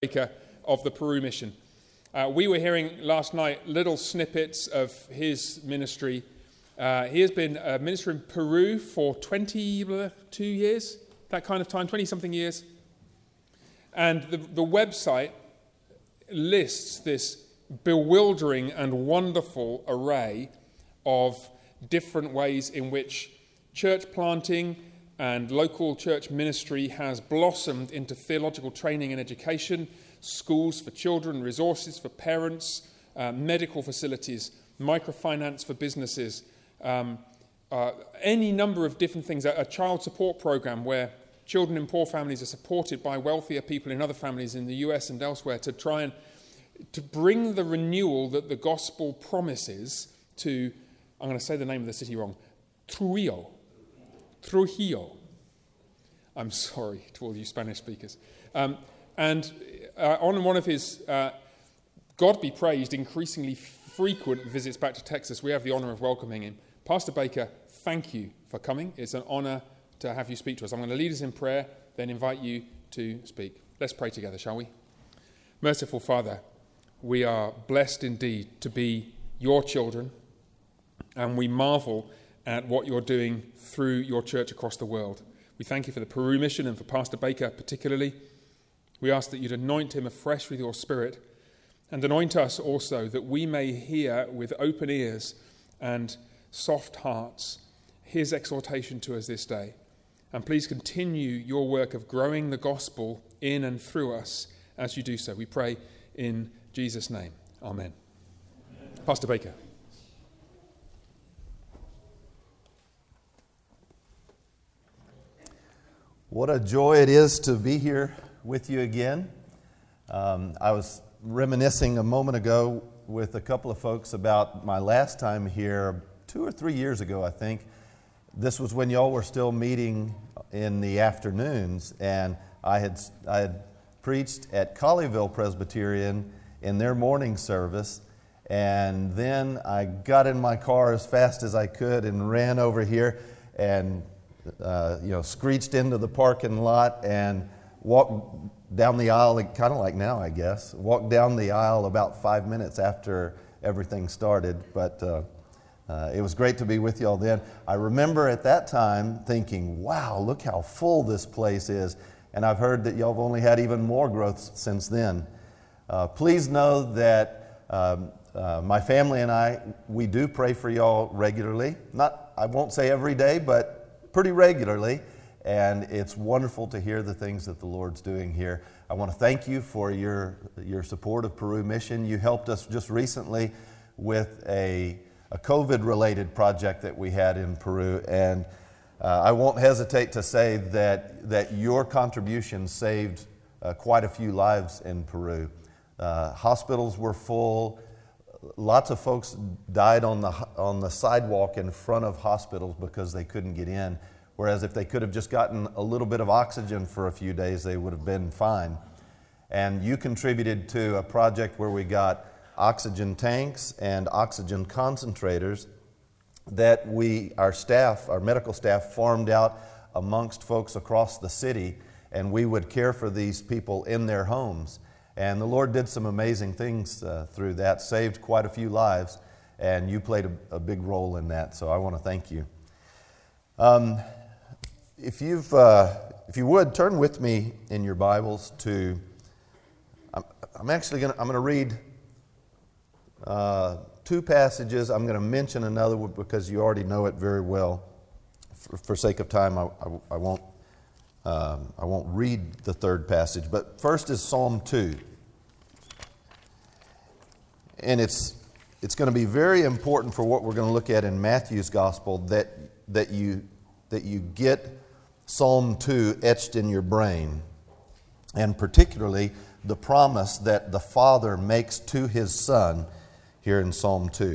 Baker of the Peru mission. We were hearing last night little snippets of his ministry. He has been a minister in Peru for 22 years, that kind of time, 20-something years. And the website lists this bewildering and wonderful array of different ways in which church planting and local church ministry has blossomed into theological training and education, schools for children, resources for parents, medical facilities, microfinance for businesses, any number of different things, a child support program where children in poor families are supported by wealthier people in other families in the US and elsewhere to try and to bring the renewal that the gospel promises to, I'm going to say the name of the city wrong, Trujillo. I'm sorry to all you Spanish speakers. On one of his, God be praised, increasingly frequent visits back to Texas, we have the honor of welcoming him. Pastor Baker, thank you for coming. It's an honor to have you speak to us. I'm going to lead us in prayer, then invite you to speak. Let's pray together, shall we? Merciful Father, we are blessed indeed to be your children, and we marvel at what you're doing through your church across the world. We thank you for the Peru mission and for Pastor Baker particularly. We ask that you'd anoint him afresh with your Spirit and anoint us also that we may hear with open ears and soft hearts his exhortation to us this day. And please continue your work of growing the gospel in and through us as you do so. We pray in Jesus' name. Amen. Pastor Baker. What a joy it is to be here with you again. I was reminiscing a moment ago with a couple of folks about my last time here 2 or 3 years ago, I think. This was when y'all were still meeting in the afternoons, and I had preached at Colleyville Presbyterian in their morning service, and then I got in my car as fast as I could and ran over here and screeched into the parking lot and walked down the aisle, kind of like now, I guess. Walked down the aisle about 5 minutes after everything started, but it was great to be with y'all then. I remember at that time thinking, wow, look how full this place is, and I've heard that y'all have only had even more growth since then. Please know that my family and I, we do pray for y'all regularly. I won't say every day, but pretty regularly, and it's wonderful to hear the things that the Lord's doing here. I want to thank you for your support of Peru Mission. You helped us just recently with a COVID-related project that we had in Peru, and I won't hesitate to say that your contribution saved quite a few lives in Peru. Hospitals were full. Lots of folks died on the sidewalk in front of hospitals because they couldn't get in, whereas if they could have just gotten a little bit of oxygen for a few days, they would have been fine. And you contributed to a project where we got oxygen tanks and oxygen concentrators that our medical staff farmed out amongst folks across the city, and we would care for these people in their homes. And the Lord did some amazing things through that, saved quite a few lives, and you played a big role in that, so I want to thank you. If you would, turn with me in your Bibles to, I'm going to read 2 passages. I'm going to mention another one because you already know it very well. For sake of time, I won't read the third passage, but first is Psalm 2. And it's going to be very important for what we're going to look at in Matthew's Gospel that you get Psalm 2 etched in your brain, and particularly the promise that the Father makes to His Son here in Psalm 2.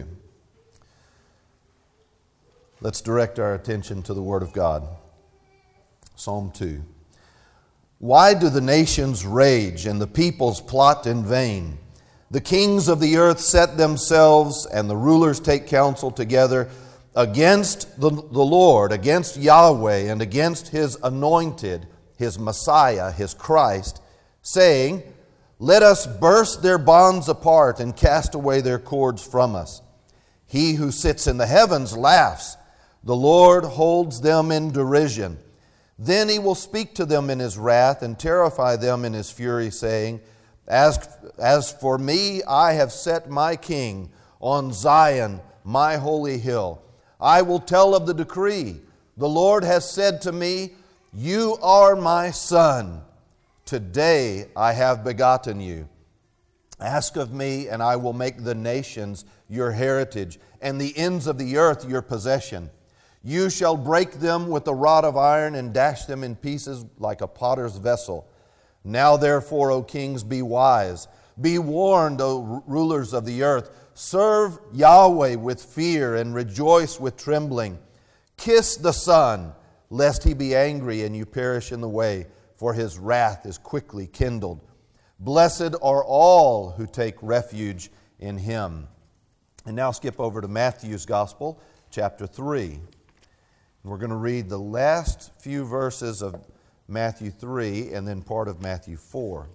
Let's direct our attention to the Word of God. Psalm 2. Why do the nations rage and the peoples plot in vain? The kings of the earth set themselves and the rulers take counsel together against the Lord, against Yahweh, and against His anointed, His Messiah, His Christ, saying, Let us burst their bonds apart and cast away their cords from us. He who sits in the heavens laughs. The Lord holds them in derision. Then he will speak to them in his wrath and terrify them in his fury, saying, As for me, I have set my king on Zion, my holy hill. I will tell of the decree. The Lord has said to me, You are my son. Today I have begotten you. Ask of me, and I will make the nations your heritage, and the ends of the earth your possession. You shall break them with a rod of iron and dash them in pieces like a potter's vessel. Now therefore, O kings, be wise. Be warned, O rulers of the earth. Serve Yahweh with fear and rejoice with trembling. Kiss the Son, lest he be angry and you perish in the way, for his wrath is quickly kindled. Blessed are all who take refuge in him. And now skip over to Matthew's Gospel, chapter 3. We're going to read the last few verses of Matthew 3 and then part of Matthew 4.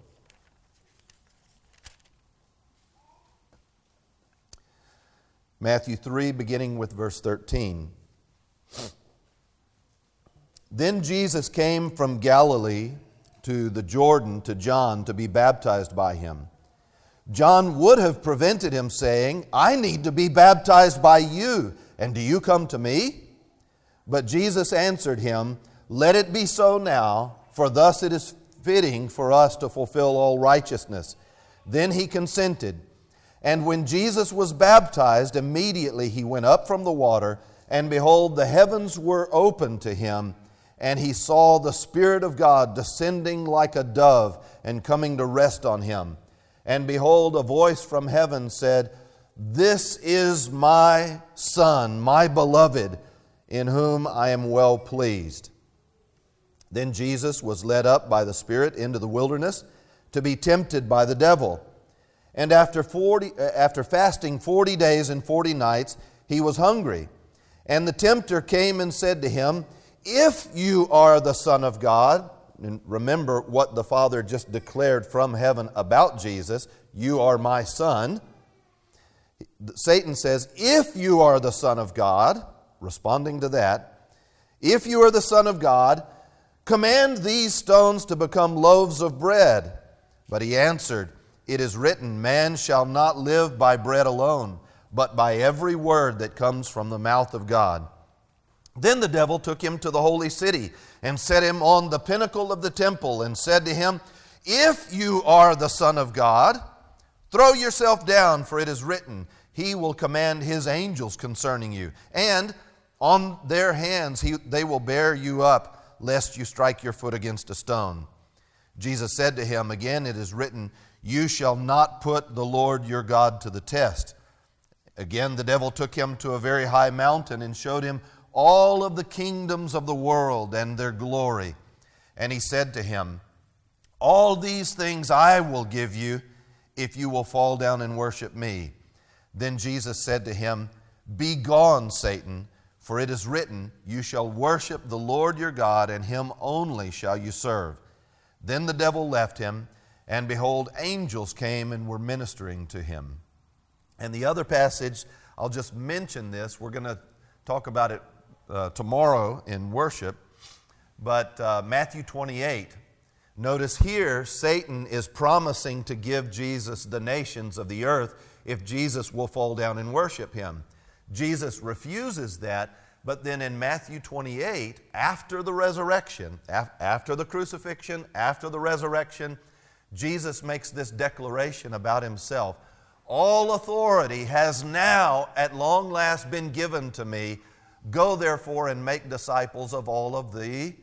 Matthew 3, beginning with verse 13. Then Jesus came from Galilee to the Jordan to John to be baptized by him. John would have prevented him, saying, I need to be baptized by you, and do you come to me? But Jesus answered him, Let it be so now, for thus it is fitting for us to fulfill all righteousness. Then he consented. And when Jesus was baptized, immediately he went up from the water, and behold, the heavens were opened to him, and he saw the Spirit of God descending like a dove and coming to rest on him. And behold, a voice from heaven said, This is my Son, my beloved, in whom I am well pleased. Then Jesus was led up by the Spirit into the wilderness to be tempted by the devil. And after fasting 40 days and 40 nights, he was hungry. And the tempter came and said to him, If you are the Son of God, and remember what the Father just declared from heaven about Jesus, you are my Son. Satan says, if you are the Son of God, responding to that, if you are the Son of God, command these stones to become loaves of bread. But he answered, It is written, Man shall not live by bread alone, but by every word that comes from the mouth of God. Then the devil took him to the holy city and set him on the pinnacle of the temple and said to him, If you are the Son of God, throw yourself down, for it is written, He will command His angels concerning you, and on their hands they will bear you up, lest you strike your foot against a stone. Jesus said to him, Again it is written, You shall not put the Lord your God to the test. Again the devil took him to a very high mountain and showed him all of the kingdoms of the world and their glory. And he said to him, All these things I will give you if you will fall down and worship me. Then Jesus said to him, Begone, Satan, for it is written, You shall worship the Lord your God, and Him only shall you serve. Then the devil left him, and behold, angels came and were ministering to him. And the other passage, I'll just mention this. We're going to talk about it tomorrow in worship. But Matthew 28, notice here Satan is promising to give Jesus the nations of the earth if Jesus will fall down and worship him. Jesus refuses that, but then in Matthew 28, after the resurrection, after the crucifixion, after the resurrection, Jesus makes this declaration about himself. All authority has now at long last been given to me. Go therefore and make disciples of all of the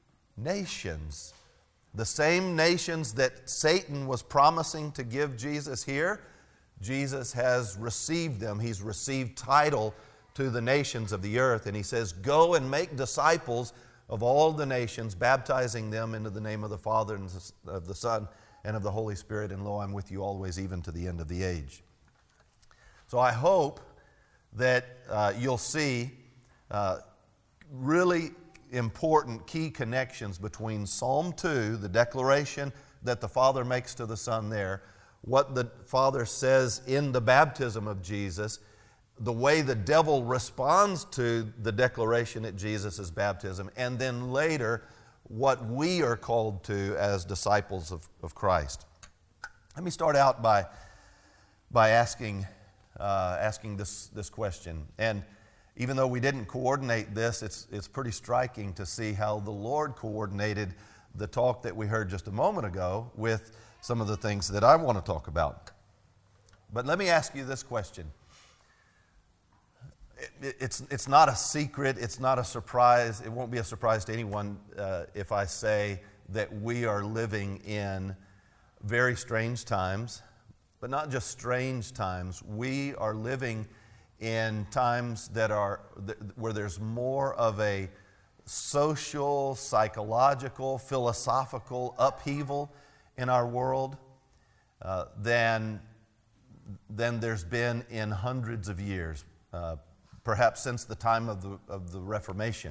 nations. The same nations that Satan was promising to give Jesus here, Jesus has received them. He's received title to the nations of the earth. And he says, Go and make disciples of all the nations, baptizing them into the name of the Father and of the Son and of the Holy Spirit. And lo, I'm with you always, even to the end of the age. So I hope that you'll see really important key connections between Psalm 2, the declaration that the Father makes to the Son there, what the Father says in the baptism of Jesus, the way the devil responds to the declaration at Jesus' baptism, and then later what we are called to as disciples of Christ. Let me start out by asking this question. And even though we didn't coordinate this, it's pretty striking to see how the Lord coordinated the talk that we heard just a moment ago with some of the things that I want to talk about. But let me ask you this question. It's not a secret, it's not a surprise, it won't be a surprise to anyone if I say that we are living in very strange times, but not just strange times. We are living in times where there's more of a social, psychological, philosophical upheaval in our world than there's been in hundreds of years, perhaps since the time of the Reformation.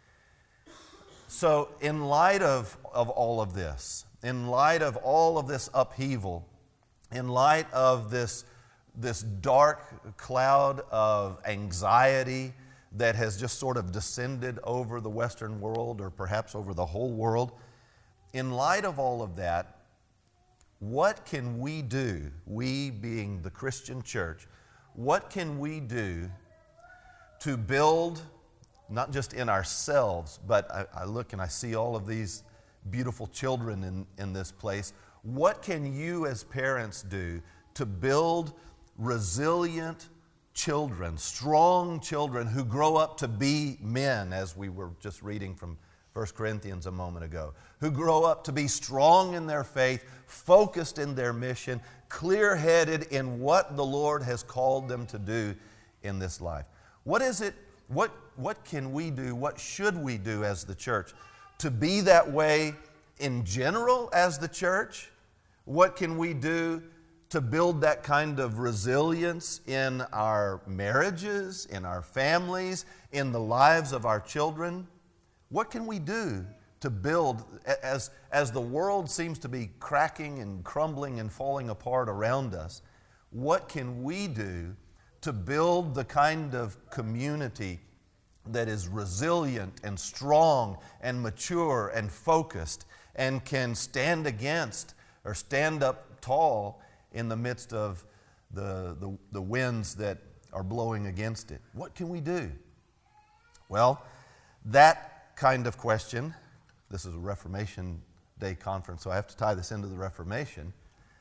So in light of all of this, in light of all of this upheaval, in light of this dark cloud of anxiety that has just sort of descended over the Western world, or perhaps over the whole world, in light of all of that, what can we do, we being the Christian church, what can we do to build, not just in ourselves, but I look and I see all of these beautiful children in this place. What can you as parents do to build resilient children, strong children who grow up to be men, as we were just reading from 1 Corinthians a moment ago, who grow up to be strong in their faith, focused in their mission, clear-headed in what the Lord has called them to do in this life? What is it, what can we do, what should we do as the church to be that way in general as the church? What can we do to build that kind of resilience in our marriages, in our families, in the lives of our children? What can we do to build, as the world seems to be cracking and crumbling and falling apart around us, what can we do to build the kind of community that is resilient and strong and mature and focused and can stand against or stand up tall in the midst of the winds that are blowing against it? What can we do? Well, that kind of question, this is a Reformation Day conference, so I have to tie this into the Reformation.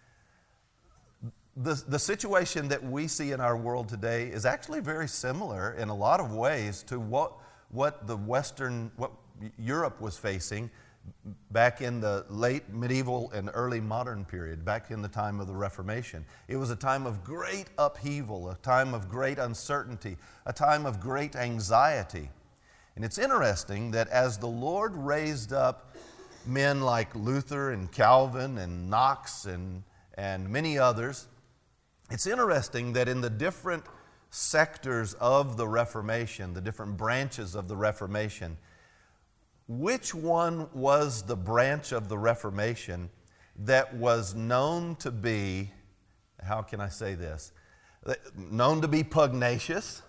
The situation that we see in our world today is actually very similar in a lot of ways to what Europe was facing back in the late medieval and early modern period, back in the time of the Reformation. It was a time of great upheaval, a time of great uncertainty, a time of great anxiety. And it's interesting that as the Lord raised up men like Luther and Calvin and Knox and many others, it's interesting that in the different sectors of the Reformation, the different branches of the Reformation, which one was the branch of the Reformation that was known to be, how can I say this, known to be pugnacious?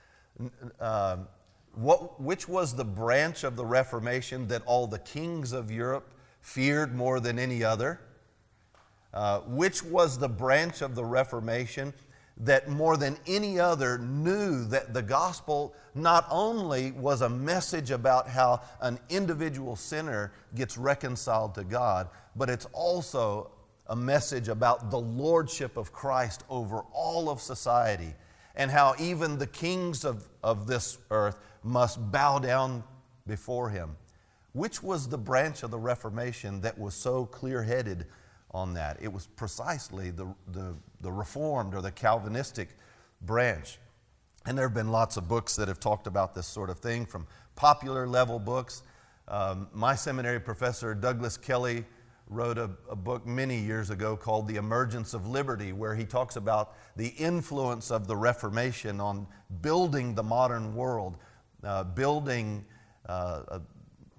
Which was the branch of the Reformation that all the kings of Europe feared more than any other? Which was the branch of the Reformation that more than any other knew that the gospel not only was a message about how an individual sinner gets reconciled to God, but it's also a message about the lordship of Christ over all of society, and how even the kings of this earth must bow down before him. Which was the branch of the Reformation that was so clear-headed on that? It was precisely the Reformed or the Calvinistic branch. And there have been lots of books that have talked about this sort of thing, from popular level books. My seminary professor, Douglas Kelly, wrote a book many years ago called The Emergence of Liberty, where he talks about the influence of the Reformation on building the modern world, building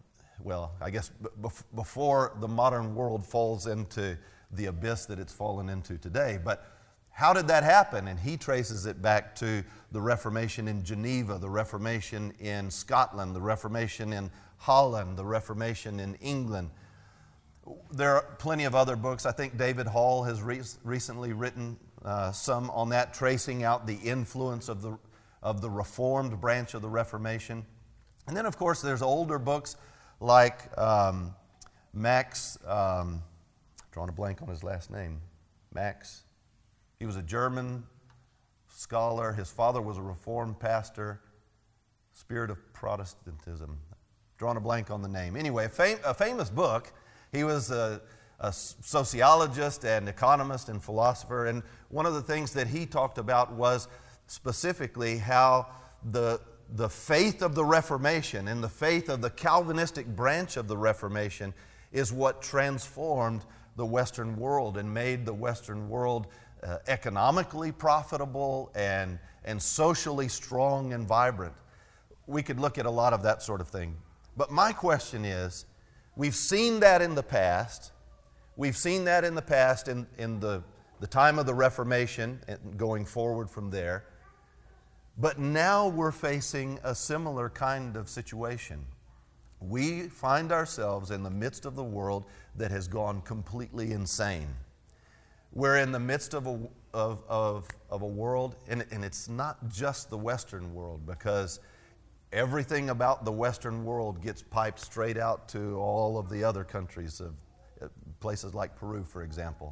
I guess before the modern world falls into the abyss that it's fallen into today. But how did that happen? And he traces it back to the Reformation in Geneva, the Reformation in Scotland, the Reformation in Holland, the Reformation in England. There are plenty of other books. I think David Hall has recently written some on that, tracing out the influence of the Reformed branch of the Reformation. And then, of course, there's older books like Max, drawing a blank on his last name, Max. He was a German scholar. His father was a Reformed pastor. Spirit of Protestantism. Drawing a blank on the name. Anyway, a famous book. He was a sociologist and economist and philosopher, and one of the things that he talked about was specifically how the faith of the Reformation and the faith of the Calvinistic branch of the Reformation is what transformed the Western world and made the Western world economically profitable and socially strong and vibrant. We could look at a lot of that sort of thing. But my question is, we've seen that in the past. We've seen that in the past in the time of the Reformation and going forward from there. But now we're facing a similar kind of situation. We find ourselves in the midst of the world that has gone completely insane. We're in the midst of a world, and it's not just the Western world, because everything about the Western world gets piped straight out to all of the other countries, of places like Peru, for example.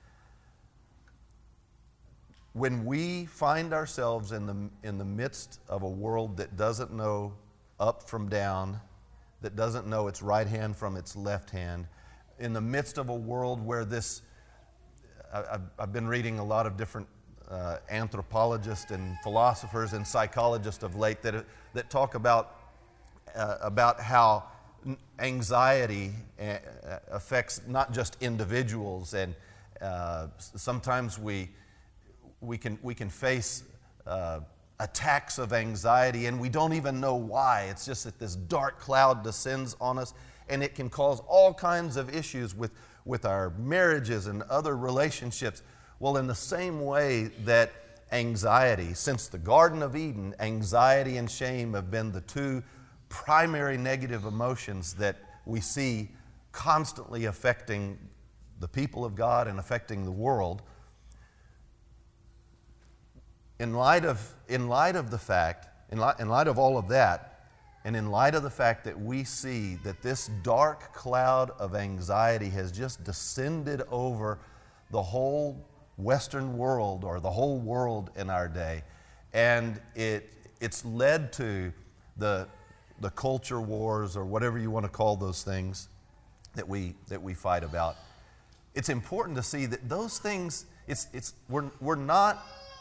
When we find ourselves in the midst of a world that doesn't know up from down, that doesn't know its right hand from its left hand, in the midst of a world where I've been reading a lot of different anthropologists and philosophers and psychologists of late that talk about how anxiety affects not just individuals, and sometimes we can face attacks of anxiety and we don't even know why. It's just that this dark cloud descends on us, and it can cause all kinds of issues with our marriages and other relationships. Well, in the same way that anxiety, since the Garden of Eden, anxiety and shame have been the two primary negative emotions that we see constantly affecting the people of God and affecting the world. In light of all of that, and in light of the fact that we see that this dark cloud of anxiety has just descended over the whole Western world, or the whole world in our day, and it's led to the culture wars, or whatever you want to call those things that we fight about. It's important to see that those things, we're not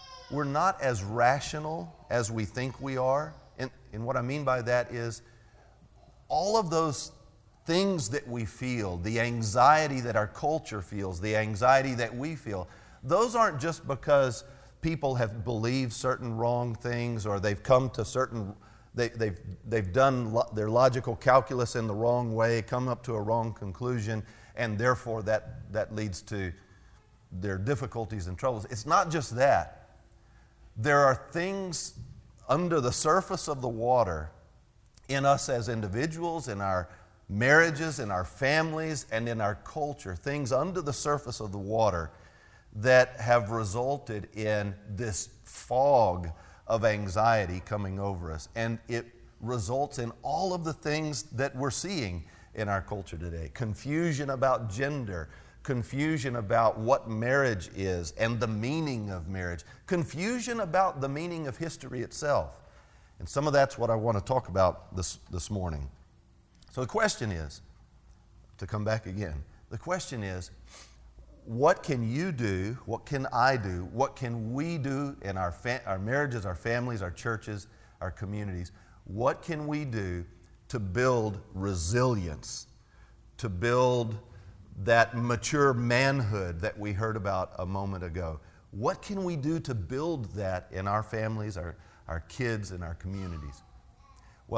as rational as we think we are. And what I mean by that is, all of those things that we feel, the anxiety that our culture feels, the anxiety that we feel, those aren't just because people have believed certain wrong things, or they've come to certain, they've done their logical calculus in the wrong way, come up to a wrong conclusion, and therefore that leads to their difficulties and troubles. It's not just that. There are things under the surface of the water in us as individuals, in our marriages, in our families, and in our culture, things under the surface of the water that have resulted in this fog of anxiety coming over us. And it results in all of the things that we're seeing in our culture today. Confusion about gender, confusion about what marriage is and the meaning of marriage, confusion about the meaning of history itself. And some of that's what I want to talk about this morning. So the question is, to come back again, the question is, what can you do, what can I do, what can we do in our marriages, our families, our churches, our communities? What can we do to build resilience, to build that mature manhood that we heard about a moment ago? What can we do to build that in our families, our kids, and our communities? Well,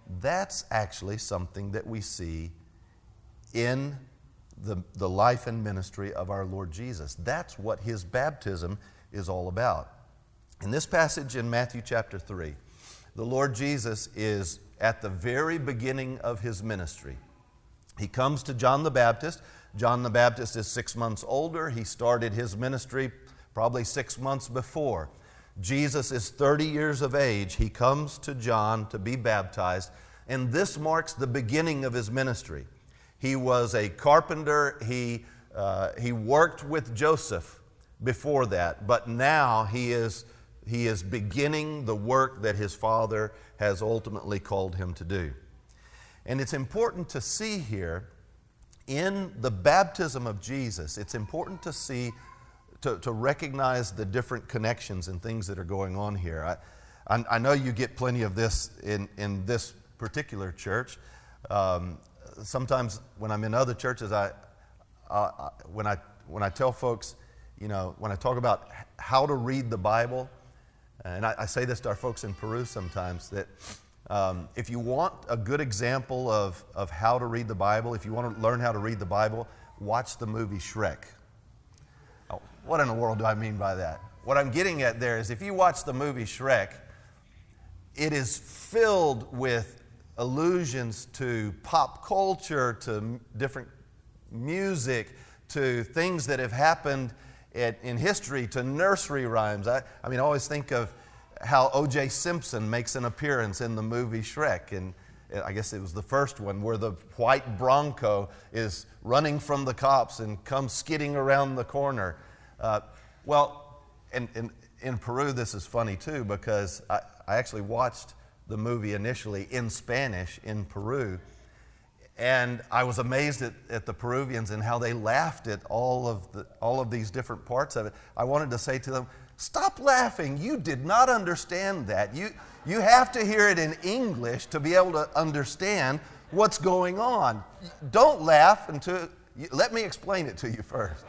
that's actually something that we see in the life and ministry of our Lord Jesus. That's what his baptism is all about. In this passage in Matthew chapter 3, the Lord Jesus is at the very beginning of his ministry. He comes to John the Baptist. John the Baptist is 6 months older. He started his ministry probably 6 months before. Jesus is 30 years of age. He comes to John to be baptized, and this marks the beginning of his ministry. He was a carpenter. He worked with Joseph before that, but now he is beginning the work that his Father has ultimately called him to do. And it's important to see here in the baptism of Jesus, it's important to see, to recognize the different connections and things that are going on here. I know you get plenty of this in this particular church. Sometimes when I'm in other churches, when I tell folks, when I talk about how to read the Bible, and I say this to our folks in Peru sometimes, that if you want a good example of how to read the Bible, if you want to learn how to read the Bible, watch the movie Shrek. Oh, what in the world do I mean by that? What I'm getting at there is if you watch the movie Shrek, it is filled with allusions to pop culture, to different music, to things that have happened in history, to nursery rhymes. I always think of how O.J. Simpson makes an appearance in the movie Shrek, and I guess it was the first one, where the white Bronco is running from the cops and comes skidding around the corner. In Peru, this is funny too, because I actually watched the movie initially in Spanish in Peru, and I was amazed at the Peruvians and how they laughed at all of these different parts of it. I wanted to say to them, stop laughing. You did not understand that. You have to hear it in English to be able to understand what's going on. Don't laugh let me explain it to you first.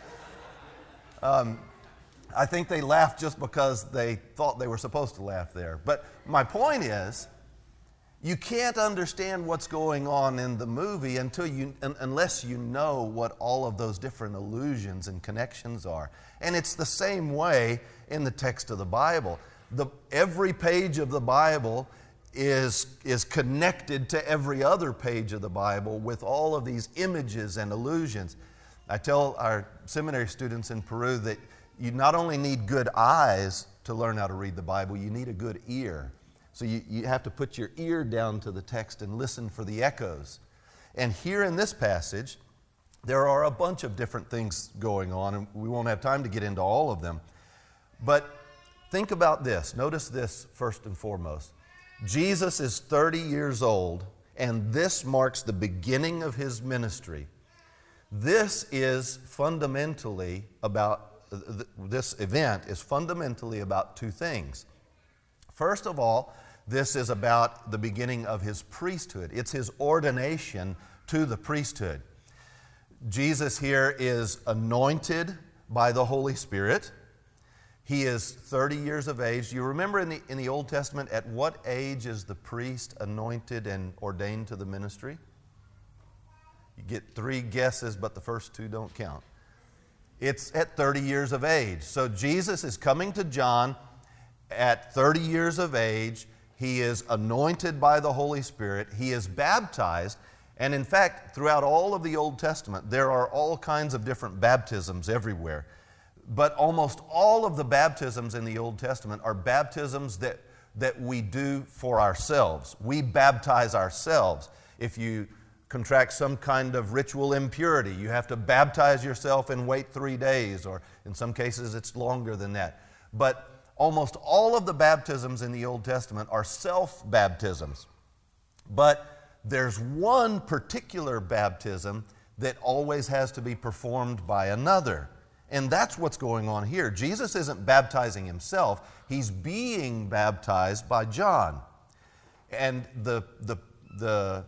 I think they laughed just because they thought they were supposed to laugh there. But my point is, you can't understand what's going on in the movie unless you know what all of those different allusions and connections are. And it's the same way in the text of the Bible. Every page of the Bible is connected to every other page of the Bible with all of these images and allusions. I tell our seminary students in Peru that you not only need good eyes to learn how to read the Bible, you need a good ear. So you have to put your ear down to the text and listen for the echoes. And here in this passage, there are a bunch of different things going on, and we won't have time to get into all of them. But think about this. Notice this first and foremost. Jesus is 30 years old, and this marks the beginning of his ministry. This is fundamentally about, this event is fundamentally about two things. First of all, this is about the beginning of his priesthood. It's his ordination to the priesthood. Jesus here is anointed by the Holy Spirit. He is 30 years of age. Do you remember in the Old Testament, at what age is the priest anointed and ordained to the ministry? You get 3 guesses, but the first 2 don't count. It's at 30 years of age. So Jesus is coming to John at 30 years of age. He is anointed by the Holy Spirit. He is baptized. And in fact, throughout all of the Old Testament, there are all kinds of different baptisms everywhere. But almost all of the baptisms in the Old Testament are baptisms that we do for ourselves. We baptize ourselves. If you contract some kind of ritual impurity, you have to baptize yourself and wait 3 days, or in some cases it's longer than that. But almost all of the baptisms in the Old Testament are self-baptisms. But there's one particular baptism that always has to be performed by another. And that's what's going on here. Jesus isn't baptizing himself. He's being baptized by John. And the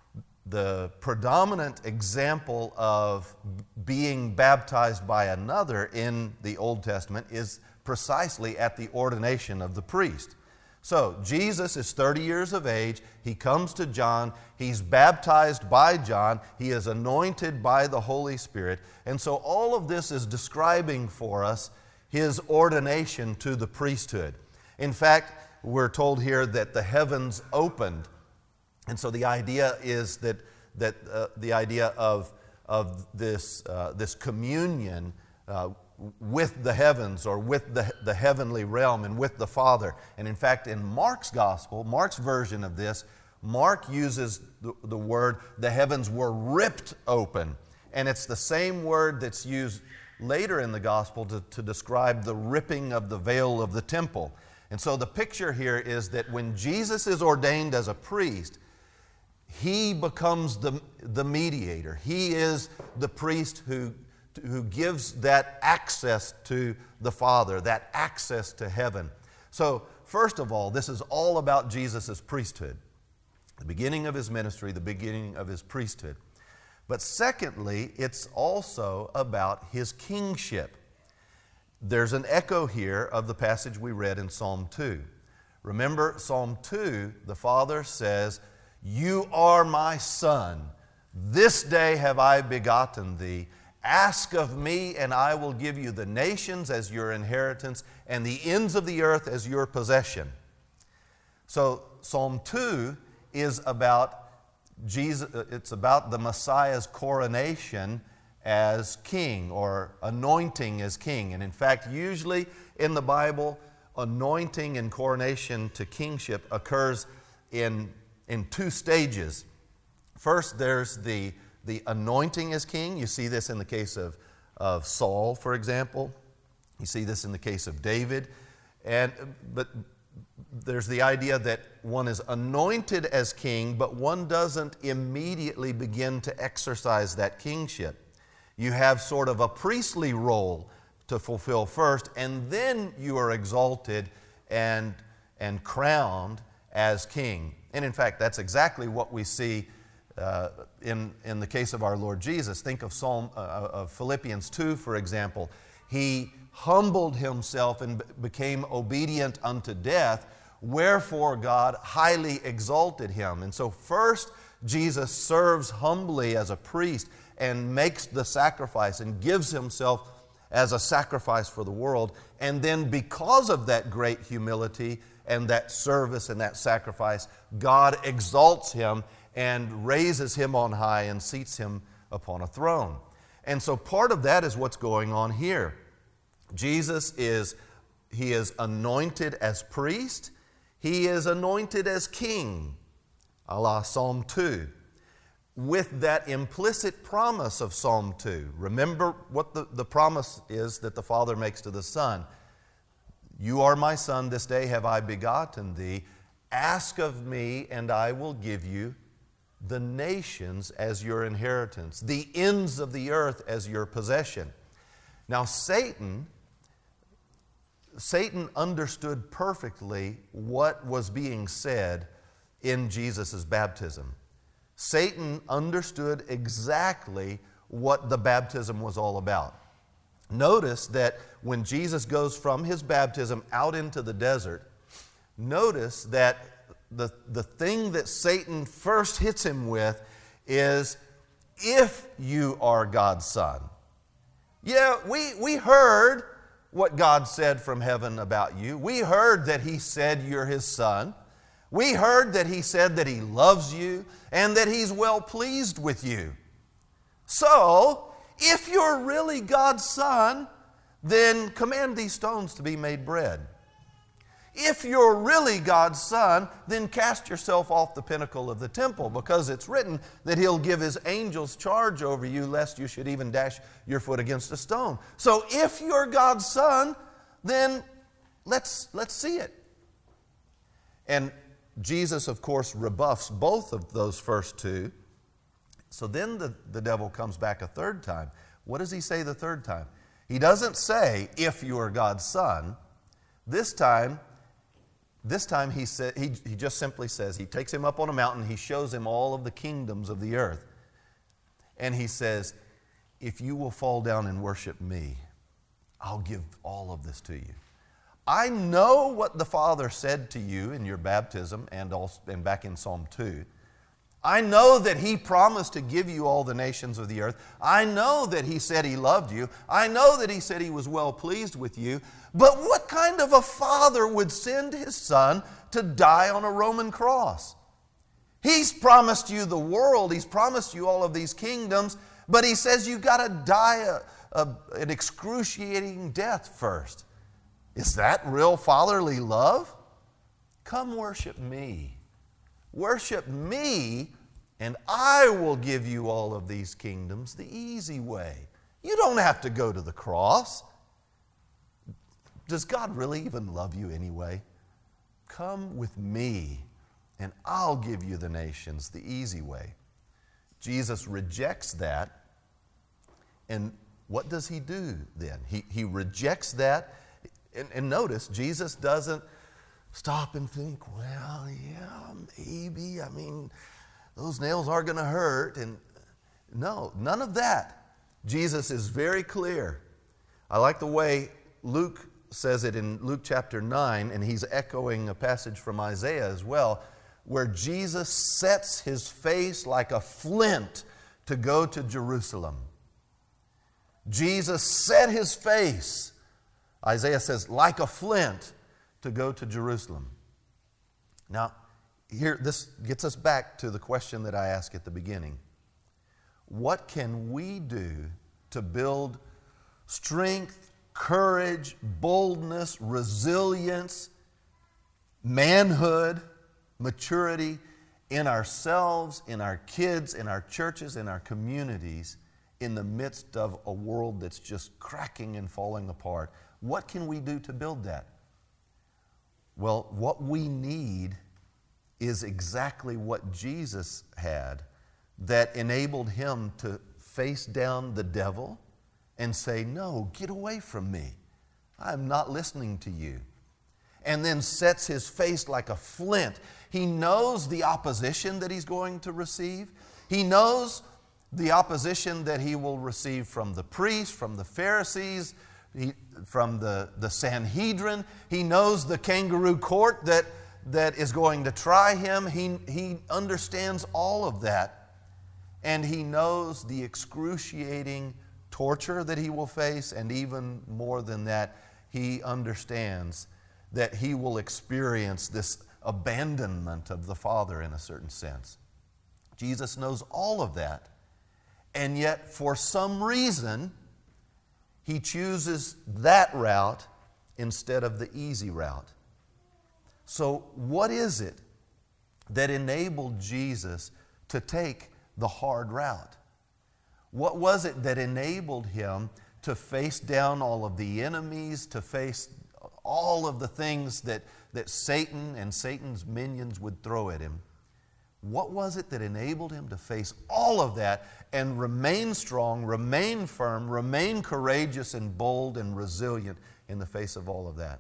predominant example of being baptized by another in the Old Testament is precisely at the ordination of the priest. So, Jesus is 30 years of age. He comes to John. He's baptized by John. He is anointed by the Holy Spirit. And so all of this is describing for us his ordination to the priesthood. In fact, we're told here that the heavens opened. And so the idea is that the idea of this communion with the heavens, or with the heavenly realm, and with the Father. And in fact, in Mark's gospel, Mark's version of this, Mark uses the word, the heavens were ripped open. And it's the same word that's used later in the gospel to describe the ripping of the veil of the temple. And so the picture here is that when Jesus is ordained as a priest, he becomes the mediator. He is the priest who gives that access to the Father, that access to heaven. So, first of all, this is all about Jesus' priesthood, the beginning of his ministry, the beginning of his priesthood. But secondly, it's also about his kingship. There's an echo here of the passage we read in Psalm 2. Remember, Psalm 2, the Father says, "You are my Son. This day have I begotten thee. Ask of me, and I will give you the nations as your inheritance, and the ends of the earth as your possession." So Psalm 2 is about Jesus. It's about the Messiah's coronation as king, or anointing as king. And in fact, usually in the Bible, anointing and coronation to kingship occurs in two stages. First, there's the anointing as king. You see this in the case of Saul, for example. You see this in the case of David. But there's the idea that one is anointed as king, but one doesn't immediately begin to exercise that kingship. You have sort of a priestly role to fulfill first, and then you are exalted and crowned as king. And in fact, that's exactly what we see in the case of our Lord Jesus. Think of Philippians 2, for example. He humbled himself and became obedient unto death, wherefore God highly exalted him. And so first, Jesus serves humbly as a priest and makes the sacrifice and gives himself as a sacrifice for the world. And then because of that great humility and that service and that sacrifice, God exalts him and raises him on high and seats him upon a throne. And so part of that is what's going on here. Jesus is anointed as priest. He is anointed as king, a la Psalm 2, with that implicit promise of Psalm 2. Remember what the promise is that the Father makes to the Son. "You are my Son, this day have I begotten thee. Ask of me, and I will give you the nations as your inheritance, the ends of the earth as your possession." Now, Satan understood perfectly what was being said in Jesus' baptism. Satan understood exactly what the baptism was all about. Notice that when Jesus goes from his baptism out into the desert, notice that the thing that Satan first hits him with is, "If you are God's Son." Yeah, we heard what God said from heaven about you. We heard that He said you're His Son. We heard that He said that He loves you and that He's well pleased with you. So, if you're really God's Son, then command these stones to be made bread. If you're really God's Son, then cast yourself off the pinnacle of the temple, because it's written that He'll give His angels charge over you, lest you should even dash your foot against a stone. So if you're God's Son, then let's see it. And Jesus, of course, rebuffs both of those first two. So then the devil comes back a third time. What does he say the third time? He doesn't say, "If you are God's Son." This time he just simply says, he takes him up on a mountain, he shows him all of the kingdoms of the earth. And he says, "If you will fall down and worship me, I'll give all of this to you. I know what the Father said to you in your baptism and back in Psalm 2. I know that He promised to give you all the nations of the earth. I know that He said He loved you. I know that He said He was well pleased with you. But what kind of a father would send his son to die on a Roman cross? He's promised you the world. He's promised you all of these kingdoms. But He says you've got to die an excruciating death first. Is that real fatherly love? Come worship me. Worship me, and I will give you all of these kingdoms the easy way. You don't have to go to the cross. Does God really even love you anyway? Come with me, and I'll give you the nations the easy way. Jesus rejects that, and what does He do then? He rejects that. And notice, Jesus doesn't stop and think, well, yeah, maybe. I mean, those nails are going to hurt. And no, none of that. Jesus is very clear. I like the way Luke says it in Luke chapter 9, and he's echoing a passage from Isaiah as well, where Jesus sets His face like a flint to go to Jerusalem. Jesus set His face, Isaiah says, like a flint to go to Jerusalem. Now, here, this gets us back to the question that I asked at the beginning. What can we do to build strength, courage, boldness, resilience, manhood, maturity in ourselves, in our kids, in our churches, in our communities, in the midst of a world that's just cracking and falling apart? What can we do to build that? Well, what we need is exactly what Jesus had that enabled Him to face down the devil and say, no, get away from me. I'm not listening to you. And then sets His face like a flint. He knows the opposition that He's going to receive. He knows the opposition that He will receive from the priests, from the Pharisees, from the Sanhedrin. He knows the kangaroo court that is going to try Him. He understands all of that. And He knows the excruciating torture that He will face. And even more than that, He understands that He will experience this abandonment of the Father in a certain sense. Jesus knows all of that. And yet, for some reason, He chooses that route instead of the easy route. So what is it that enabled Jesus to take the hard route? What was it that enabled Him to face down all of the enemies, to face all of the things that Satan and Satan's minions would throw at Him? What was it that enabled Him to face all of that and remain strong, remain firm, remain courageous and bold and resilient in the face of all of that?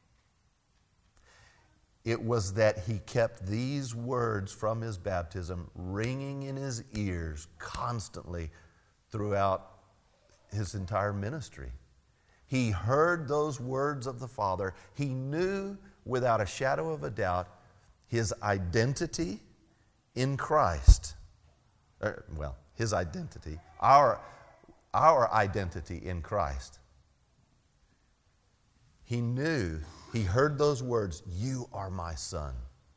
It was that He kept these words from His baptism ringing in His ears constantly throughout His entire ministry. He heard those words of the Father. He knew without a shadow of a doubt His identity in Christ. His identity, our identity in Christ. He knew, he heard those words, "You are my Son,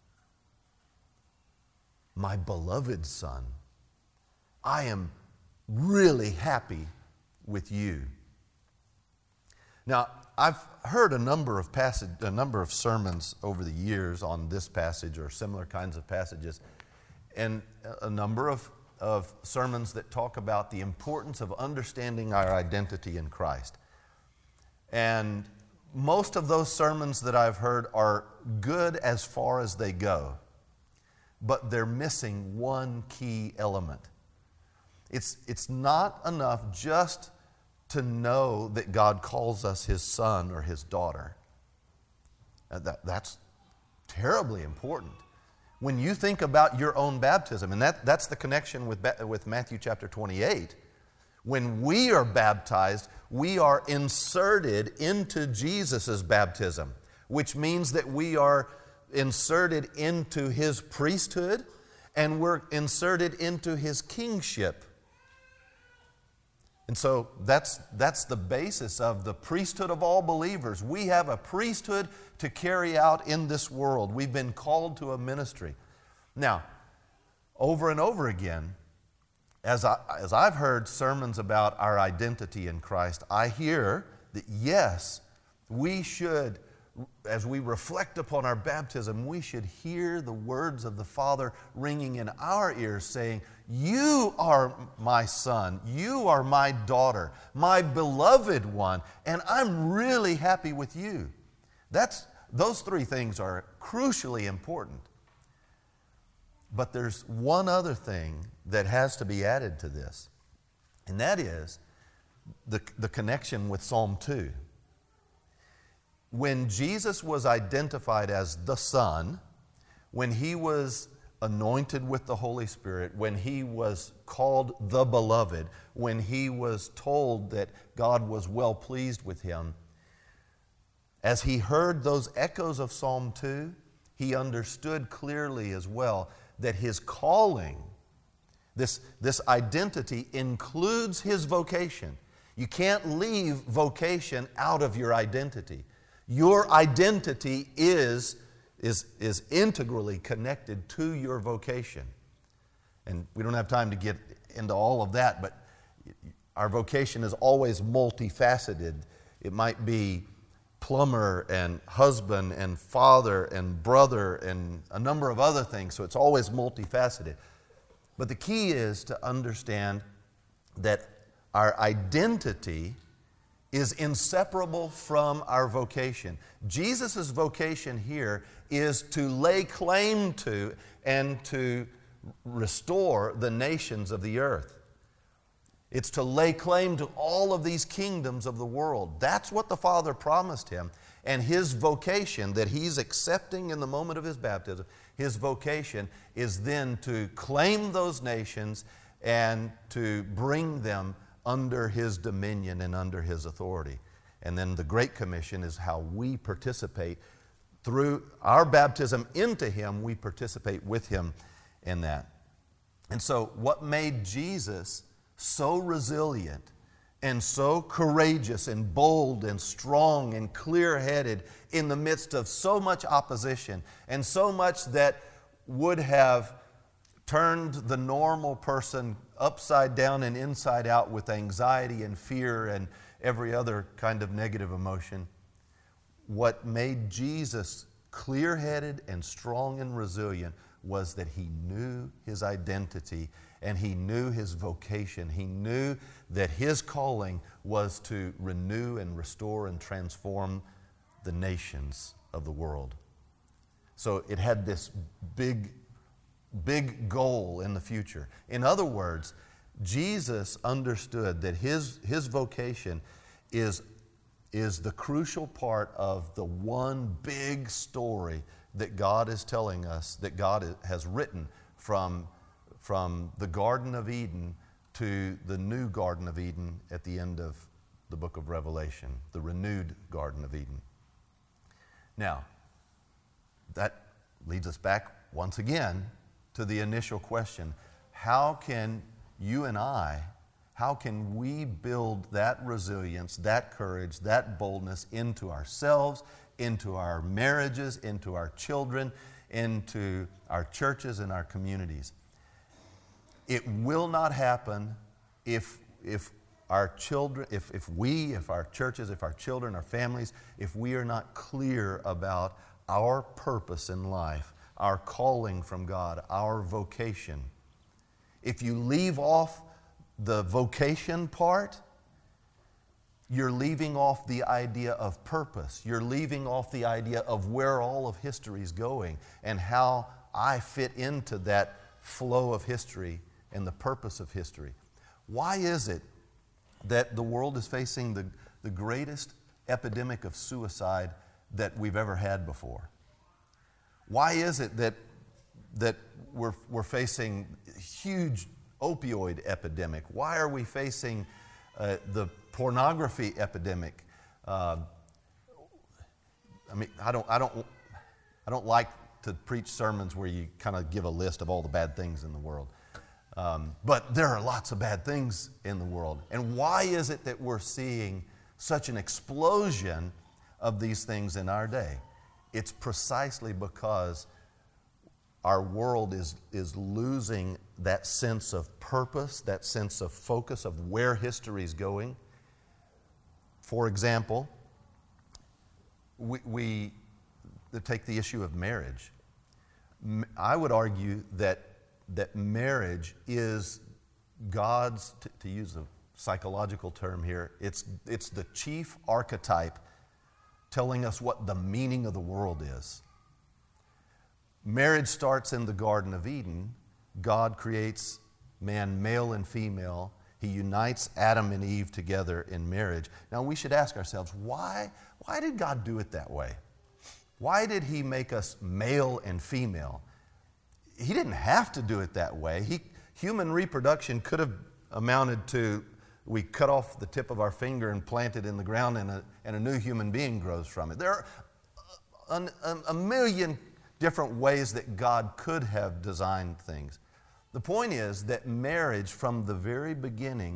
my beloved Son. I am really happy with you." Now, I've heard a number of sermons over the years on this passage or similar kinds of passages, and a number of sermons that talk about the importance of understanding our identity in Christ. And most of those sermons that I've heard are good as far as they go, but they're missing one key element. It's not enough just to know that God calls us His son or His daughter. That's terribly important. When you think about your own baptism, and that's the connection with Matthew chapter 28, When we are baptized, we are inserted into Jesus' baptism, which means that we are inserted into His priesthood and we're inserted into His kingship. And so that's the basis of the priesthood of all believers. We have a priesthood to carry out in this world. We've been called to a ministry. Now, over and over again, as I've heard sermons about our identity in Christ, I hear that yes, we should, as we reflect upon our baptism, we should hear the words of the Father ringing in our ears saying, "You are my son, you are my daughter, my beloved one, and I'm really happy with you." Those three things are crucially important. But there's one other thing that has to be added to this, and that is the connection with Psalm 2. When Jesus was identified as the Son, when He was anointed with the Holy Spirit, when He was called the Beloved, when He was told that God was well pleased with Him, as He heard those echoes of Psalm 2, He understood clearly as well that His calling, this identity, includes His vocation. You can't leave vocation out of your identity. Your identity is integrally connected to your vocation. And we don't have time to get into all of that, but our vocation is always multifaceted. It might be plumber and husband and father and brother and a number of other things, so it's always multifaceted. But the key is to understand that our identity is inseparable from our vocation. Jesus' vocation here is to lay claim to and to restore the nations of the earth. It's to lay claim to all of these kingdoms of the world. That's what the Father promised Him. And His vocation that He's accepting in the moment of His baptism, His vocation is then to claim those nations and to bring them under His dominion and under His authority. And then the Great Commission is how we participate. Through our baptism into Him, we participate with Him in that. And so what made Jesus so resilient and so courageous and bold and strong and clear-headed in the midst of so much opposition and so much that would have turned the normal person upside down and inside out with anxiety and fear and every other kind of negative emotion. What made Jesus clear-headed and strong and resilient was that He knew His identity and He knew His vocation. He knew that His calling was to renew and restore and transform the nations of the world. So it had this big goal in the future. In other words, Jesus understood that his vocation is the crucial part of the one big story that God is telling us, that God has written from the Garden of Eden to the new Garden of Eden at the end of the book of Revelation, the renewed Garden of Eden. Now, that leads us back once again to the initial question. How can you and I, how can we build that resilience, that courage, that boldness into ourselves, into our marriages, into our children, into our churches and our communities? It will not happen if our children, if our churches, if our children, our families, if we are not clear about our purpose in life, our calling from God, our vocation. If you leave off the vocation part, you're leaving off the idea of purpose. You're leaving off the idea of where all of history is going and how I fit into that flow of history and the purpose of history. Why is it that the world is facing the greatest epidemic of suicide that we've ever had before? Why is it that we're facing huge opioid epidemic? Why are we facing the pornography epidemic? I don't like to preach sermons where you kind of give a list of all the bad things in the world. But there are lots of bad things in the world. And why is it that we're seeing such an explosion of these things in our day? It's precisely because our world is losing that sense of purpose, that sense of focus of where history is going. For example, we take the issue of marriage. I would argue that marriage is God's, to use a psychological term here, it's the chief archetype telling us what the meaning of the world is. Marriage starts in the Garden of Eden. God creates man, male and female. He unites Adam and Eve together in marriage. Now we should ask ourselves, why did God do it that way? Why did He make us male and female? He didn't have to do it that way. Human reproduction could have amounted to, we cut off the tip of our finger and plant it in the ground, and a new human being grows from it. There are a million different ways that God could have designed things. The point is that marriage, from the very beginning,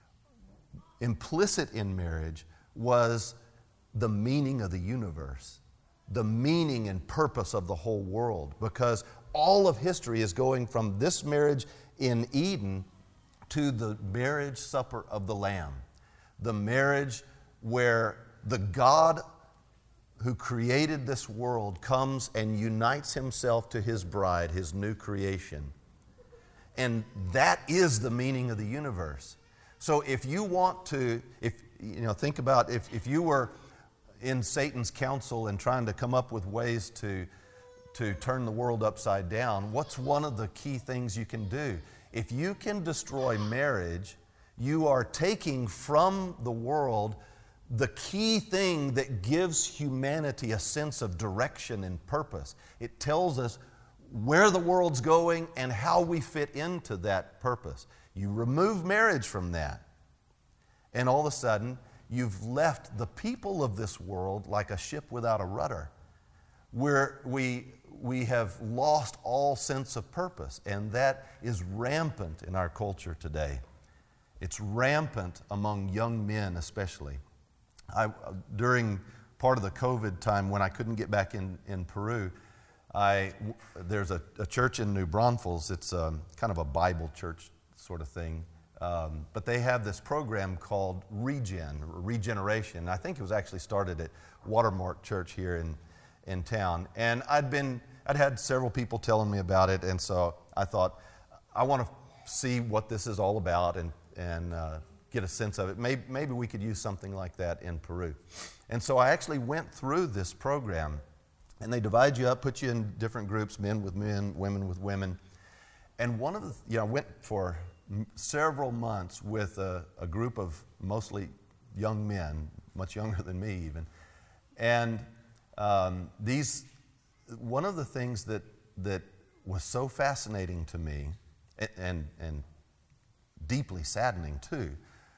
implicit in marriage, was the meaning of the universe, the meaning and purpose of the whole world, because all of history is going from this marriage in Eden to the marriage supper of the Lamb, the marriage where the God who created this world comes and unites Himself to His bride, His new creation. And that is the meaning of the universe. So if you want to, think about if you were in Satan's council and trying to come up with ways to turn the world upside down, what's one of the key things you can do? If you can destroy marriage, you are taking from the world the key thing that gives humanity a sense of direction and purpose. It tells us where the world's going and how we fit into that purpose. You remove marriage from that, and all of a sudden, you've left the people of this world like a ship without a rudder, where we have lost all sense of purpose, and that is rampant in our culture today. It's rampant among young men especially. During part of the COVID time when I couldn't get back in Peru, there's a church in New Braunfels. It's kind of a Bible church sort of thing. But they have this program called Regeneration. I think it was actually started at Watermark Church here in town. And I'd had several people telling me about it, and so I thought, I want to see what this is all about and get a sense of it. Maybe we could use something like that in Peru. And so I actually went through this program, and they divide you up, put you in different groups, men with men, women with women. And I went for several months with a group of mostly young men, much younger than me even. And one of the things that was so fascinating to me and deeply saddening too,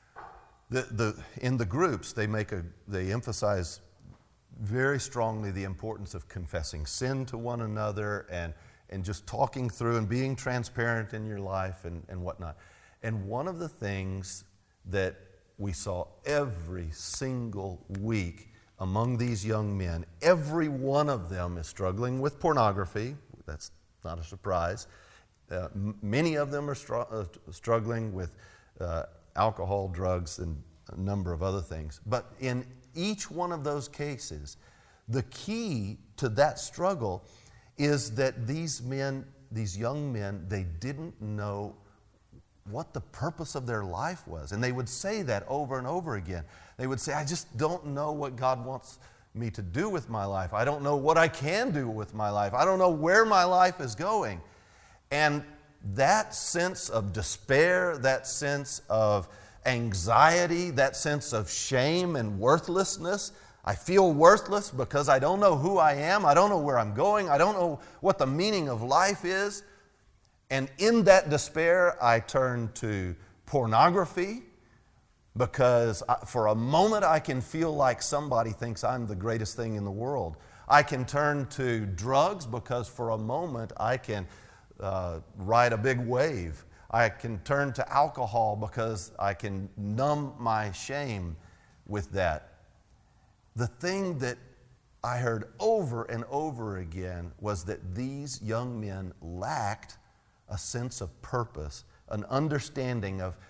in the groups they emphasize very strongly the importance of confessing sin to one another and just talking through and being transparent in your life and whatnot. And one of the things that we saw every single week among these young men, every one of them is struggling with pornography. That's not a surprise. Many of them are struggling with alcohol, drugs, and a number of other things. But in each one of those cases, the key to that struggle is that these young men, they didn't know what the purpose of their life was. And they would say that over and over again. They would say, I just don't know what God wants me to do with my life. I don't know what I can do with my life. I don't know where my life is going. And that sense of despair, that sense of anxiety, that sense of shame and worthlessness, I feel worthless because I don't know who I am. I don't know where I'm going. I don't know what the meaning of life is. And in that despair, I turned to pornography, because for a moment I can feel like somebody thinks I'm the greatest thing in the world. I can turn to drugs because for a moment I can ride a big wave. I can turn to alcohol because I can numb my shame with that. The thing that I heard over and over again was that these young men lacked a sense of purpose, an understanding of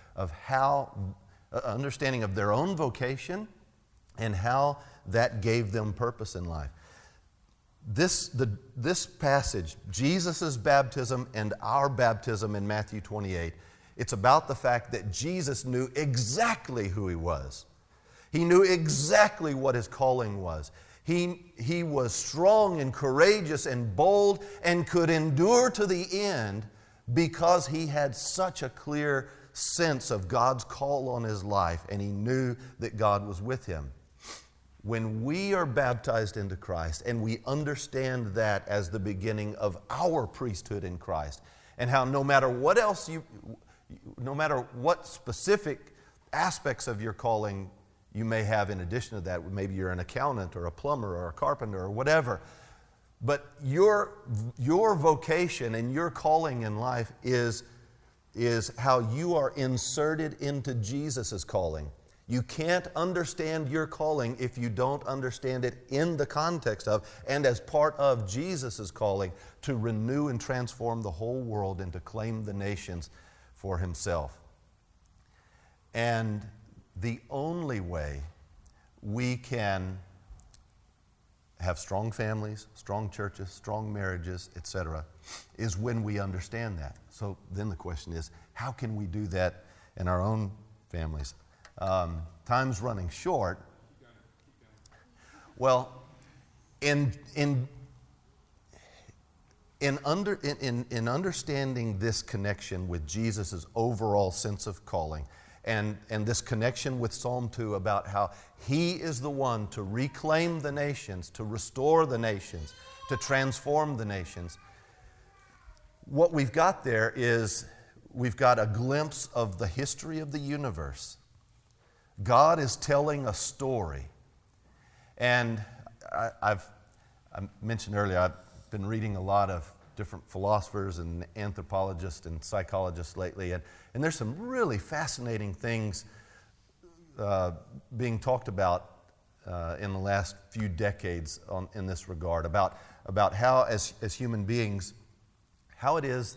their own vocation and how that gave them purpose in life. This passage, Jesus' baptism and our baptism in Matthew 28, it's about the fact that Jesus knew exactly who he was. He knew exactly what his calling was. He was strong and courageous and bold and could endure to the end because he had such a clear sense of God's call on his life, and he knew that God was with him. When we are baptized into Christ and we understand that as the beginning of our priesthood in Christ, and how no matter what specific aspects of your calling you may have in addition to that, maybe you're an accountant or a plumber or a carpenter or whatever, but your vocation and your calling in life is how you are inserted into Jesus' calling. You can't understand your calling if you don't understand it in the context of and as part of Jesus' calling to renew and transform the whole world and to claim the nations for himself. And the only way we can have strong families, strong churches, strong marriages, etc., is when we understand that. So then the question is, how can we do that in our own families? Time's running short. Well, in understanding this connection with Jesus' overall sense of calling, and this connection with Psalm 2 about how he is the one to reclaim the nations, to restore the nations, to transform the nations, what we've got there is we've got a glimpse of the history of the universe. God is telling a story. And I mentioned earlier, I've been reading a lot of different philosophers and anthropologists and psychologists lately, and there's some really fascinating things being talked about in the last few decades in this regard, about how as human beings, how it is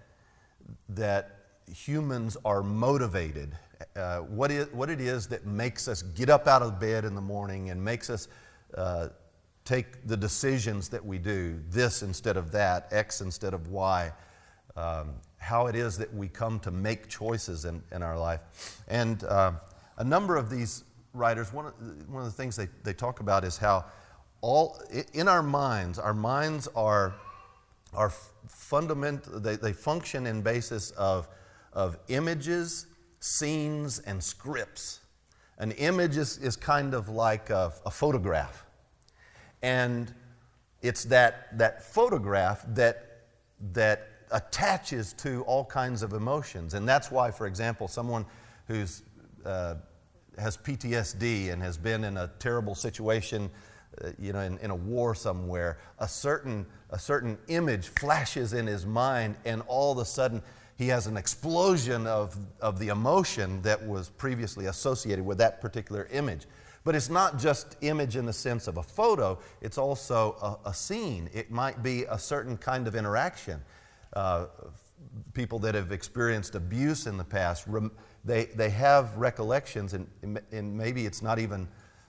that humans are motivated, what it is that makes us get up out of bed in the morning and makes us take the decisions that we do, this instead of that, X instead of Y, how it is that we come to make choices in our life. And a number of these writers, one of the things they talk about is how in our minds are fundamental. They function in basis of images, scenes, and scripts. An image is kind of like a photograph. And it's that photograph that attaches to all kinds of emotions. And that's why, for example, someone who's has PTSD and has been in a terrible situation, in a war somewhere, a certain image flashes in his mind, and all of a sudden he has an explosion of the emotion that was previously associated with that particular image. But it's not just image in the sense of a photo, it's also a scene. It might be a certain kind of interaction. People that have experienced abuse in the past, they have recollections, and maybe it's not even,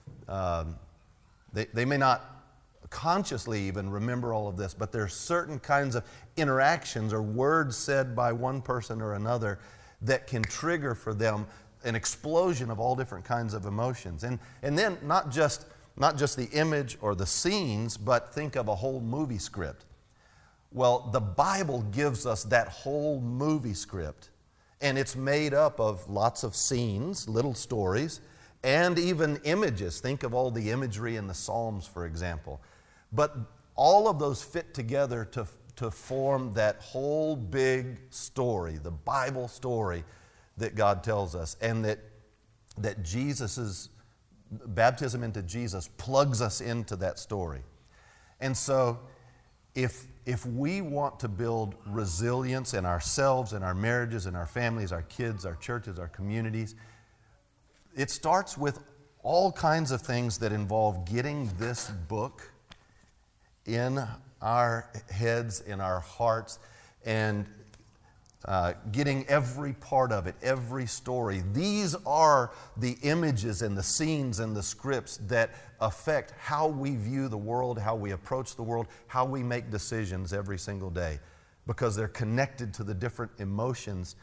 they may not consciously even remember all of this, but there are certain kinds of interactions or words said by one person or another that can trigger for them an explosion of all different kinds of emotions. And then not just the image or the scenes, but think of a whole movie script. Well, the Bible gives us that whole movie script, and it's made up of lots of scenes, little stories, and even images. Think of all the imagery in the Psalms, for example. But all of those fit together to to form that whole big story, the Bible story that God tells us, and that Jesus's baptism into Jesus plugs us into that story. And so if we want to build resilience in ourselves, in our marriages, in our families, our kids, our churches, our communities, it starts with all kinds of things that involve getting this book in our heads, in our hearts, and getting every part of it, every story. These are the images and the scenes and the scripts that affect how we view the world, how we approach the world, how we make decisions every single day, because they're connected to the different emotions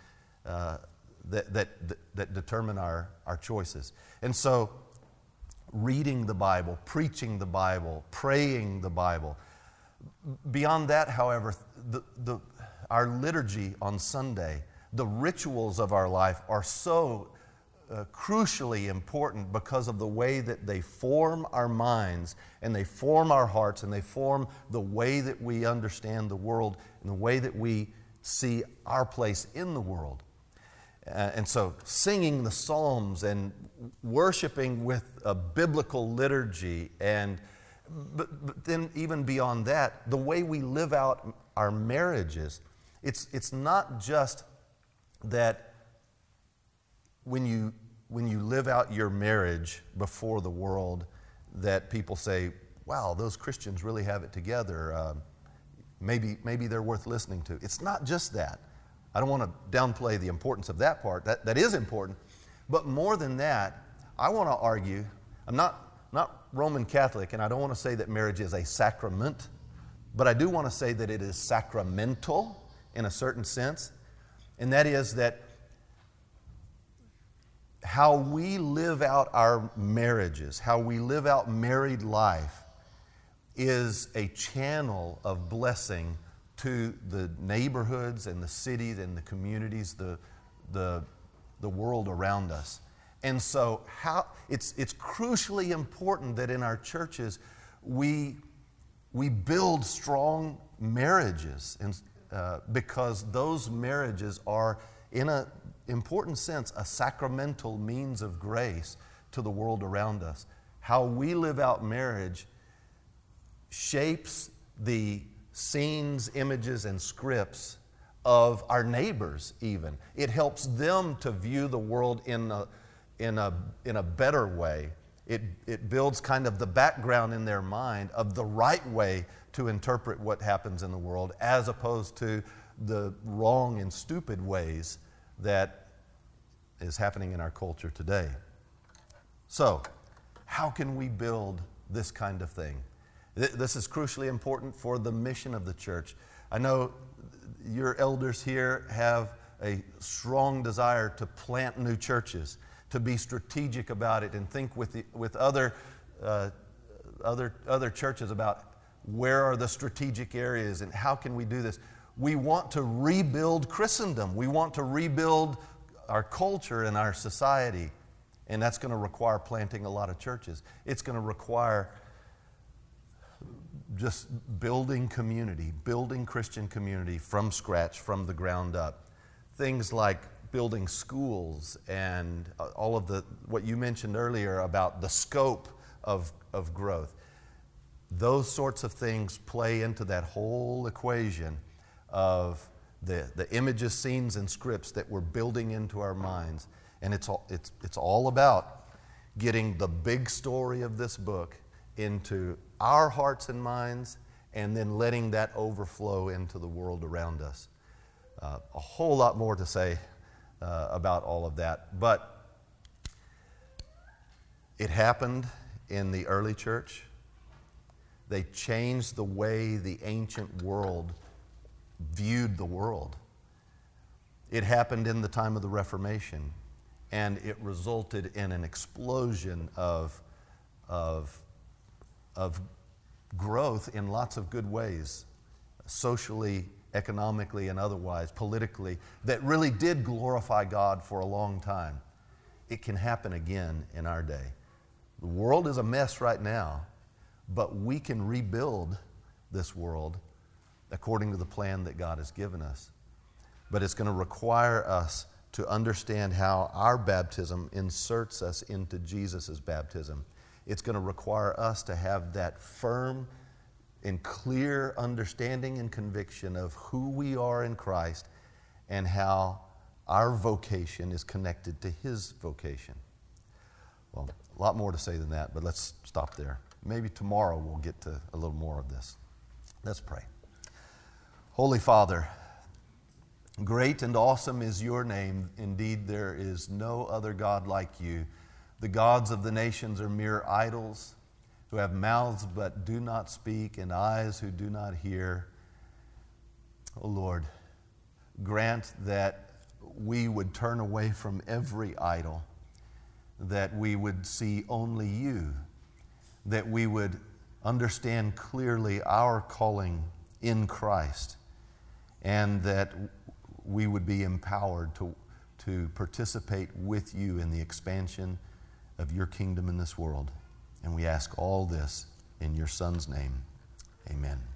that determine our choices. And so, reading the Bible, preaching the Bible, praying the Bible. Beyond that, however, our liturgy on Sunday, the rituals of our life are so crucially important because of the way that they form our minds and they form our hearts and they form the way that we understand the world and the way that we see our place in the world. And so singing the Psalms and worshiping with a biblical liturgy, but then even beyond that, the way we live out our marriages, it's not just that when you live out your marriage before the world that people say, wow, those Christians really have it together. Maybe they're worth listening to. It's not just that. I don't want to downplay the importance of that part. That is important. But more than that, I want to argue, I'm not Roman Catholic, and I don't want to say that marriage is a sacrament, but I do want to say that it is sacramental in a certain sense, and that is that how we live out our marriages, how we live out married life, is a channel of blessing to the neighborhoods and the cities and the communities, the world around us. And so it's crucially important that in our churches we build strong marriages, and because those marriages are, in an important sense, a sacramental means of grace to the world around us. How we live out marriage shapes the scenes, images, and scripts of our neighbors even. It helps them to view the world in a better way. It builds kind of the background in their mind of the right way to interpret what happens in the world, as opposed to the wrong and stupid ways that is happening in our culture today. So, how can we build this kind of thing? This is crucially important for the mission of the church. I know your elders here have a strong desire to plant new churches, to be strategic about it, and think with other churches about where are the strategic areas and how can we do this. We want to rebuild Christendom. We want to rebuild our culture and our society, and that's going to require planting a lot of churches. It's going to require just building community, building Christian community from scratch, from the ground up. Things like building schools and all of what you mentioned earlier about the scope of growth. Those sorts of things play into that whole equation of the images, scenes, and scripts that we're building into our minds. And it's all about getting the big story of this book into our hearts and minds, and then letting that overflow into the world around us. A whole lot more to say about all of that, but it happened in the early church. They changed the way the ancient world viewed the world. It happened in the time of the Reformation, and it resulted in an explosion of growth in lots of good ways, socially, economically, and otherwise, politically, that really did glorify God for a long time. It can happen again in our day. The world is a mess right now, but we can rebuild this world according to the plan that God has given us. But it's going to require us to understand how our baptism inserts us into Jesus' baptism. It's going to require us to have that firm and clear understanding and conviction of who we are in Christ and how our vocation is connected to His vocation. Well, a lot more to say than that, but let's stop there. Maybe tomorrow we'll get to a little more of this. Let's pray. Holy Father, great and awesome is your name. Indeed, there is no other God like you. The gods of the nations are mere idols, who have mouths but do not speak and eyes who do not hear. Oh Lord, grant that we would turn away from every idol, that we would see only you, that we would understand clearly our calling in Christ, and that we would be empowered to participate with you in the expansion of your kingdom in this world. And we ask all this in your Son's name. Amen.